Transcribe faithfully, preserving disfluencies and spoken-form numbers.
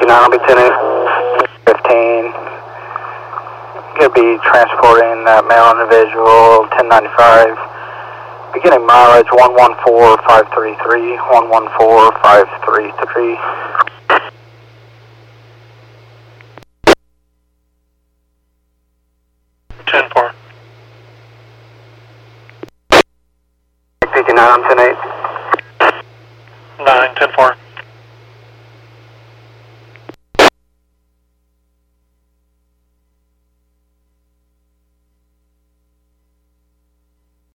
fifty-nine, I'll be ten eight. fifteen. Going to be transporting that male individual, ten ninety-five. Beginning mileage one one four five three three, one one four five three three. ten four. fifty-nine, I'm ten eight. nine, ten four.